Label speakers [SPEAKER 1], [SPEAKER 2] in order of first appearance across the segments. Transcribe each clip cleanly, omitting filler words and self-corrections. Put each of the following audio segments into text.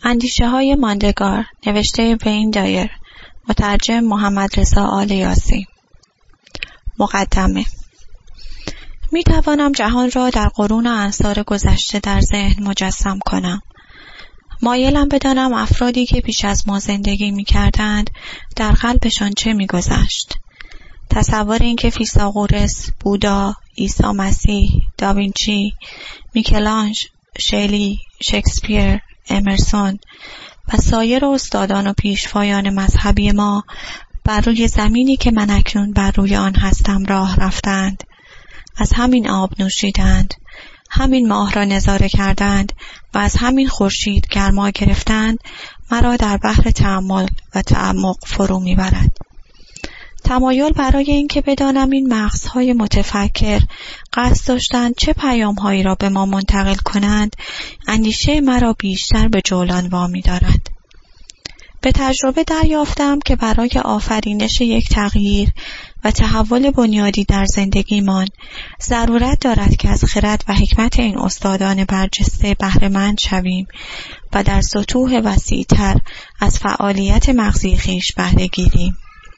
[SPEAKER 1] اندیشه‌های ماندگار، نوشته وین دایر، مترجم محمد رضا آل یاسی. مقدمه. می توانم جهان را در قرون و اعصار گذشته در ذهن مجسم کنم. مایلم بدانم افرادی که پیش از ما زندگی می کردند در قلبشان چه می گذشت. تصور این که فیثاغورس، بودا، عیسی مسیح، داوینچی، میکلانژ، شلی، شکسپیر، امرسون و سایر استادان و پیشوایان مذهبی ما بر روی زمینی که من اکنون بر روی آن هستم راه رفتند، از همین آب نوشیدند، همین ماه را نظاره کردند و از همین خورشید گرما گرفتند، مرا در بحر تأمل و تعمق فرو میبرد. تمایل برای این که بدانم این مغزهای متفکر قصد داشتند چه پیام‌هایی را به ما منتقل کنند، اندیشه مرا بیشتر به جولان وامی دارد. به تجربه دریافتم که برای آفرینش یک تغییر و تحول بنیادی در زندگیمان ضرورت دارد که از خرد و حکمت این استادان برجسته بهره‌مند شویم و در سطوح وسیع‌تر از فعالیت مغزی خویش بهره گیریم.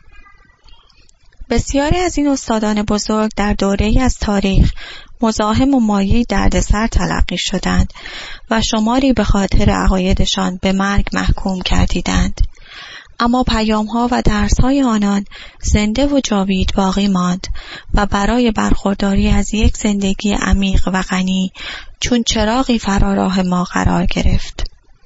[SPEAKER 1] بسیاری از این استادان بزرگ در دوره‌ای از تاریخ مزاحم و مایه دردسر تلقی شدند و شماری به خاطر عقایدشان به مرگ محکوم گردیدند. اما پیام‌ها و درس‌های آنان زنده و جاوید باقی ماند و برای برخورداری از یک زندگی عمیق و غنی چون چراغی فراراه ما قرار گرفت.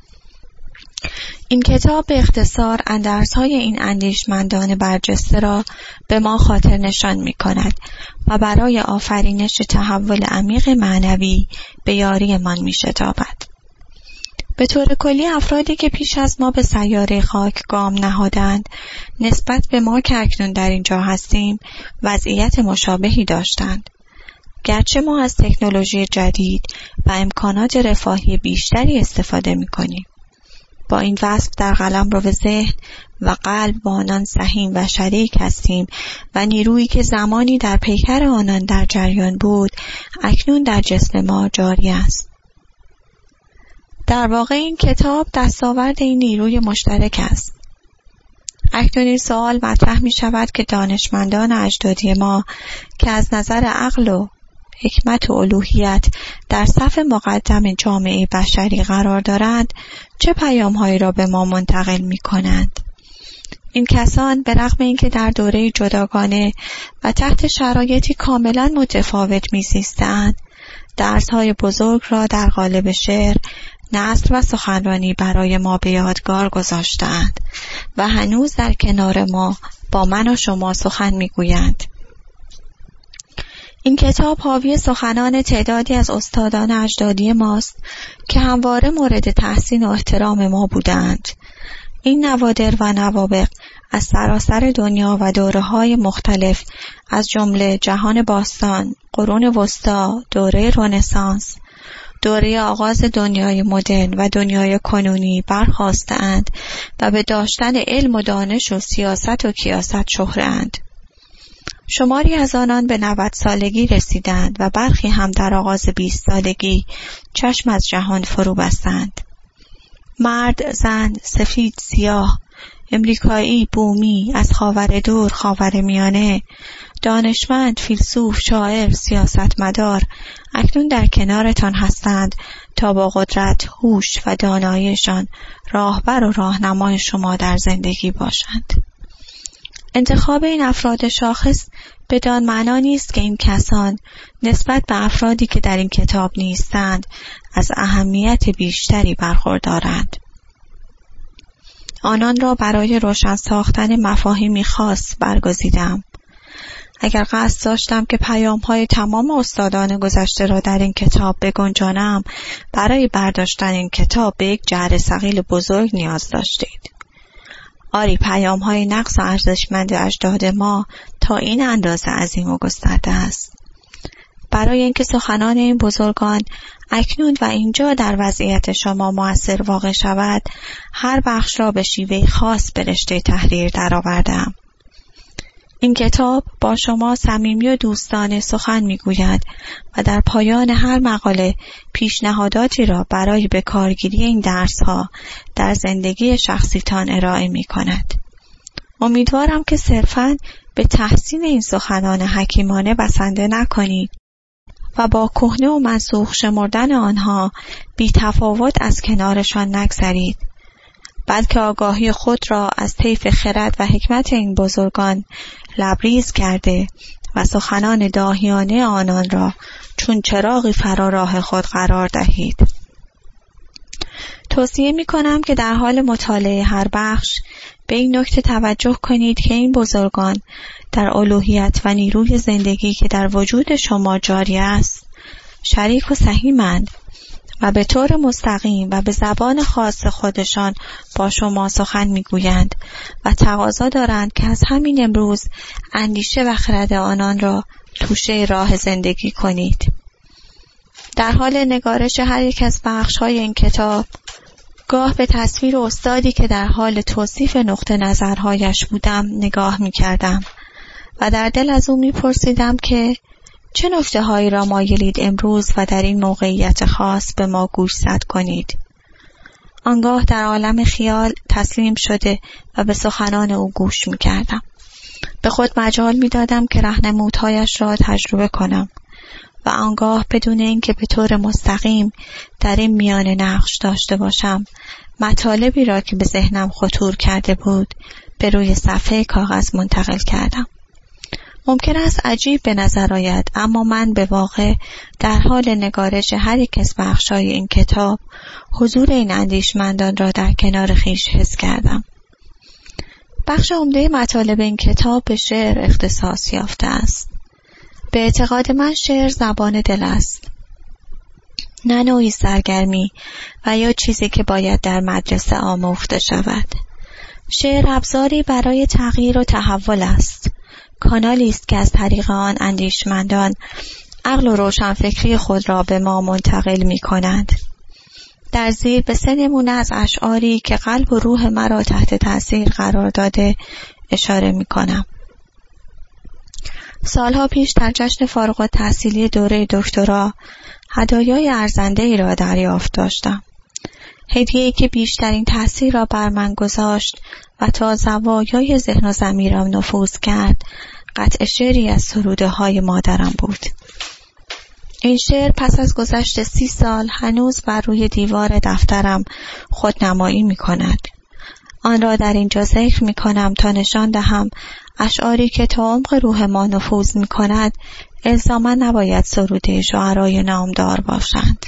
[SPEAKER 1] این کتاب به اختصار اندرس‌های این اندیشمندان برجسته را به ما خاطر نشان می کند و برای آفرینش تحول عمیق معنوی به یاری من می شتابد. به طور کلی افرادی که پیش از ما به سیاره خاک گام نهادند نسبت به ما که اکنون در اینجا هستیم وضعیت مشابهی داشتند. گرچه ما از تکنولوژی جدید و امکانات رفاهی بیشتری استفاده می کنیم. با این وصف در قلمرو ذهن و قلب با آنان سهیم و شریک هستیم و نیرویی که زمانی در پیکر آنان در جریان بود اکنون در جسم ما جاری است. در واقع این کتاب دستاورد این نیروی مشترک است. اکنون این سوال مطرح می شود که دانشمندان اجدادی ما که از نظر عقل و حکمت و الوهیت در صف مقدم جامعه بشری قرار دارند چه پیام‌هایی را به ما منتقل می‌کنند؟ این کسان به رغم اینکه در دوره جداگانه و تحت شرایطی کاملا متفاوت می‌زیستند، درس‌های بزرگ را در قالب شعر، نثر و سخنرانی برای ما به یادگار گذاشتند و هنوز در کنار ما با من و شما سخن می‌گویند. این کتاب حاوی سخنان تعدادی از استادان اجدادی ماست که همواره مورد تحسین و احترام ما بودند. این نوادر و نوابغ از سراسر دنیا و دوره‌های مختلف از جمله جهان باستان، قرون وسطی، دوره رنسانس، دوره آغاز دنیای مدرن و دنیای کنونی برخاستند و به داشتن علم و دانش و سیاست و کیاست شهره‌اند. شماری از آنان به 90 سالگی رسیدند و برخی هم در آغاز 20 سالگی چشم از جهان فرو بستند. مرد، زن، سفید، سیاه، امریکایی، بومی، از خاوردور، خاورمیانه، دانشمند، فیلسوف، شاعر، سیاستمدار اکنون در کنارتان هستند تا با قدرت، هوش و داناییشان راهبر و راهنمای شما در زندگی باشند. انتخاب این افراد شاخص بدان معنا نیست که این کسان نسبت به افرادی که در این کتاب نیستند از اهمیت بیشتری برخوردارند. آنان را برای روشن ساختن مفاهیمی خاص برگزیدم. اگر قصد داشتم که پیام‌های تمام استادان گذشته را در این کتاب بگنجانم، برای برداشتن این کتاب به یک جعبه ثقیل بزرگ نیاز داشتید. آری پیام‌های نقص و ارزشمند اجداد ما تا این اندازه عظیم و گسترده است. برای اینکه سخنان این بزرگان اکنون و اینجا در وضعیت شما مؤثر واقع شود، هر بخش را به شیوه خاص به رشته تحریر درآوردم. این کتاب با شما صمیمی و دوستانه سخن میگوید و در پایان هر مقاله پیشنهاداتی را برای به کارگیری این درس‌ها در زندگی شخصیتان ارائه می‌کند. امیدوارم که صرفاً به تحسین این سخنان حکیمانه بسنده نکنید و با کهنه و منسوخ شمردن آنها بی تفاوت از کنارشان نگذرید، بلکه آگاهی خود را از طیف خرد و حکمت این بزرگان لبریز کرده و سخنان داهیانه آنان را چون چراغی فرا راه خود قرار دهید. توصیه می کنم که در حال مطالعه هر بخش به این نکته توجه کنید که این بزرگان در الوهیت و نیروی زندگی که در وجود شما جاری است شریک و سهیمند و به طور مستقیم و به زبان خاص خودشان با شما سخن میگویند و تقاضا دارند که از همین امروز اندیشه و خرد آنان را توشه راه زندگی کنید. در حال نگارش هر یک از بخش‌های این کتاب گاه به تصویر استادی که در حال توصیف نقطه نظرهایش بودم نگاه می‌کردم و در دل از او می‌پرسیدم که چه نکته‌هایی را مایلید امروز و در این موقعیت خاص به ما گوشزد کنید. آنگاه در عالم خیال تسلیم شده و به سخنان او گوش می‌کردم. به خود مجال می‌دادم که راهنمودهایش را تجربه کنم و آنگاه بدون اینکه به طور مستقیم در این میانه نقش داشته باشم، مطالبی را که به ذهنم خطور کرده بود به روی صفحه کاغذ منتقل کردم. ممکن است عجیب به نظر آید، اما من به واقع در حال نگارش هر یک از بخش‌های این کتاب حضور این اندیشمندان را در کنار خویش حس کردم. بخش عمده مطالب این کتاب به شعر اختصاص یافته است. به اعتقاد من شعر زبان دل است، نه نوعی سرگرمی و یا چیزی که باید در مدرسه آموخته شود. شعر ابزاری برای تغییر و تحول است، کانالی است که از طریق آن اندیشمندان عقل و روشنفکری خود را به ما منتقل می کنند. در زیر به 3 نمونه از اشعاری که قلب و روح مرا تحت تاثیر قرار داده اشاره می کنم. سالها پیش در جشن فارغ التحصیلی دوره دکترا هدایای ارزنده‌ای را دریافت داشتم. هدیه‌ای که بیشترین تاثیر را بر من گذاشت و تا زوایای ذهن و ضمیرم نفوذ کرد، قطعه شعری از سروده‌های مادرم بود. این شعر پس از گذشت 30 سال هنوز بر روی دیوار دفترم خودنمایی می‌کند. آن را در اینجا ذکر می‌کنم تا نشان دهم اشعاری که تا عمق روح ما نفوذ می‌کند الزاما نباید سروده شعرای نامدار باشند.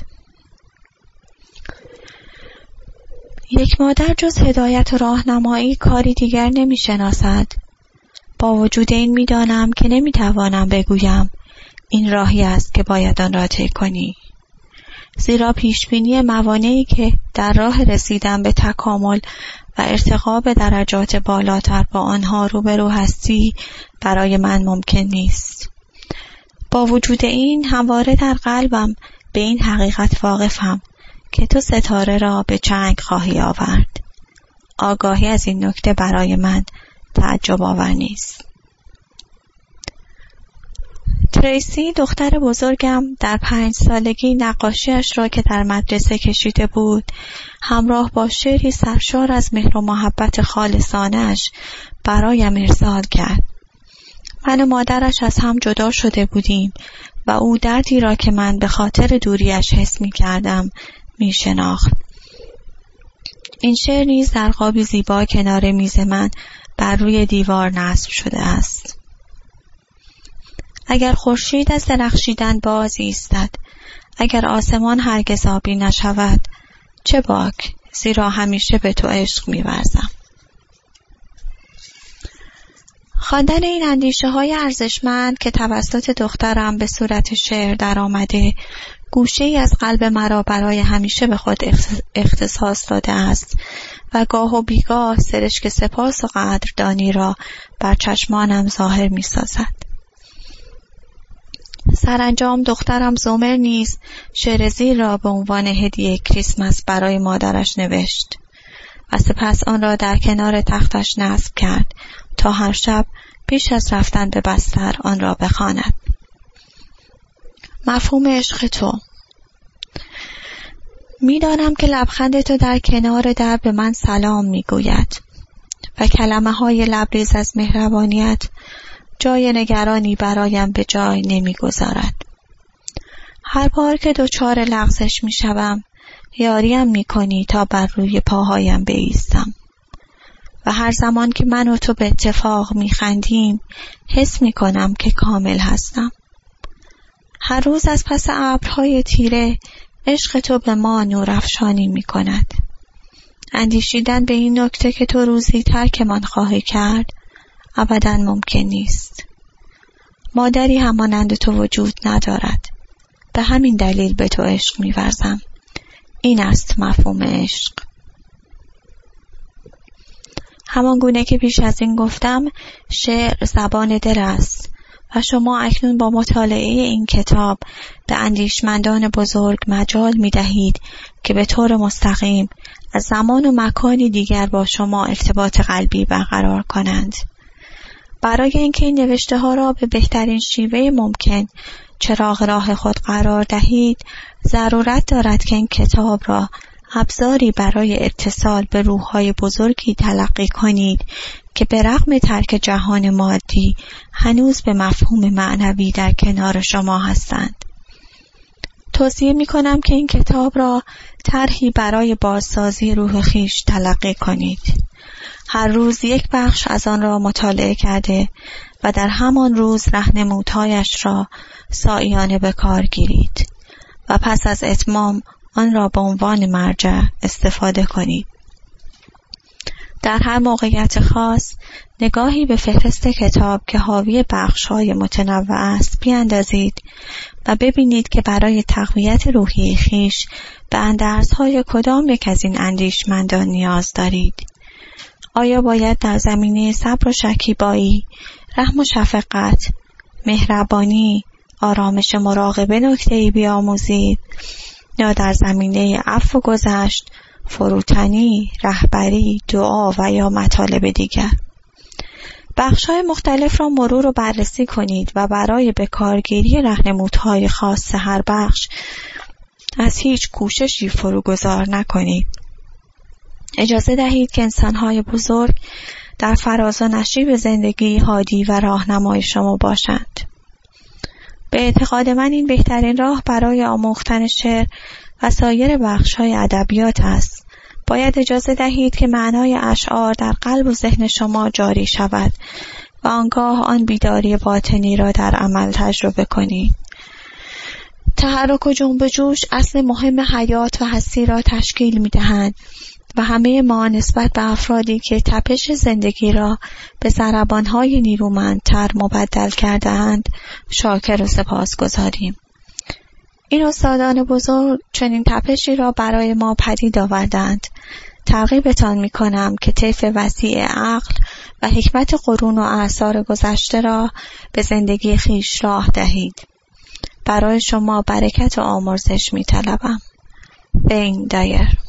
[SPEAKER 1] یک مادر جز هدایت و راهنمایی کاری دیگر نمی‌شناسد. با وجود این می‌دانم که نمی‌توانم بگویم این راهی است که باید آن را طی کنی، زیرا پیشبینی موانعی که در راه رسیدن به تکامل و ارتقا به درجات بالاتر با آنها روبرو هستی برای من ممکن نیست. با وجود این همواره در قلبم به این حقیقت واقفم که تو ستاره را به چنگ خواهی آورد. آگاهی از این نکته برای من تعجب آور نیست. تریسی دختر بزرگم در 5 سالگی نقاشیش را که در مدرسه کشیده بود همراه با شعری سرشار از مهر و محبت خالصانه‌اش برایم ارسال کرد. من و مادرش از هم جدا شده بودیم و او دردی را که من به خاطر دوریش حس می کردم می شناخت. این شعر نیز در قابی زیبا کنار میز من بر روی دیوار نصب شده است. اگر خورشید از درخشیدن باز ایستد، اگر آسمان هرگز آبی نشود، چه باک، زیرا همیشه به تو عشق می‌ورزم. خواندن این اندیشه‌های ارزشمند که توسط دخترم به صورت شعر در آمده، گوشه‌ای از قلب مرا برای همیشه به خود اختصاص داده است و گاه و بیگاه سرشک سپاس و قدردانی را بر چشمانم ظاهر می‌سازد. سرانجام دخترم زمر نیز شعر زیر را به عنوان هدیه کریسمس برای مادرش نوشت و سپس آن را در کنار تختش نصب کرد تا هر شب پیش از رفتن به بستر آن را بخواند. مفهوم عشق تو. می‌دانم که لبخند تو در کنار در به من سلام می‌گوید و کلمه‌های لبریز از مهربانیت جای نگرانی برایم به جای نمی‌گذارد. هر بار که دچار لغزش می‌شوم، یاریم می‌کنی تا بر روی پاهایم بایستم و هر زمان که من و تو به اتفاق می‌خندیم، حس می‌کنم که کامل هستم. هر روز از پس ابرهای تیره عشق تو به ما نورافشانی می‌کند. اندیشیدن به این نکته که تو روزی ترکمان خواهی کرد ابداً ممکن نیست. مادری همانند تو وجود ندارد. به همین دلیل به تو عشق می‌ورزم. این است مفهوم عشق. همان گونه که پیش از این گفتم، شعر زبان دل است و شما اکنون با مطالعه این کتاب به اندیشمندان بزرگ مجال می دهید که به طور مستقیم از زمان و مکانی دیگر با شما ارتباط قلبی برقرار کنند. برای اینکه این نوشته ها را به بهترین شیوه ممکن چراغ راه خود قرار دهید، ضرورت دارد که این کتاب را ابزاری برای اتصال به روح‌های بزرگی تلقی کنید که به رغم ترک جهان مادی هنوز به مفهوم معنوی در کنار شما هستند. توصیه می‌کنم که این کتاب را طرحی برای بازسازی روح خویش تلقی کنید. هر روز یک بخش از آن را مطالعه کرده و در همان روز راهنمودهایش را سعیانه به کار گیرید و پس از اتمام آن را به عنوان مرجع استفاده کنید. در هر موقعیت خاص نگاهی به فهرست کتاب که حاوی بخش‌های متنوع است بیاندازید و ببینید که برای تقویت روحی خویش به اندرزهای کدام یک از این اندیشمندان نیاز دارید. آیا باید در زمینه صبر و شکیبایی، رحم و شفقت، مهربانی، آرامش مراقبه نکته‌ای بیاموزید یا در زمینه عفو و گذشت، فروتنی، رهبری، دعا و یا مطالب دیگر؟ بخش‌های مختلف را مرور و بررسی کنید و برای به کارگیری راهنمودهای خاص هر بخش از هیچ کوششی فروگذار نکنید. اجازه دهید که انسان‌های بزرگ در فراز و نشیب زندگی هادی و راهنمای شما باشند. به اعتقاد من این بهترین راه برای آموختن شعر و سایر بخش‌های ادبیات است. باید اجازه دهید که معنای اشعار در قلب و ذهن شما جاری شود و آنگاه آن بیداری باطنی را در عمل تجربه کنید. تحرک و جنب و جوش اصل مهم حیات و هستی را تشکیل می‌دهند و همه ما نسبت به افرادی که تپش زندگی را به ضربان‌های نیرومندتر مبدل کرده‌اند شاکر و سپاسگزاریم. این استادان بزرگ چنین تپشی را برای ما پدید آوردند. ترغیبتان می‌کنم که طیف وسیع عقل و حکمت قرون و اعصار گذشته را به زندگی خویش راه دهید. برای شما برکت و آمرزش می‌طلبم. وین دایر.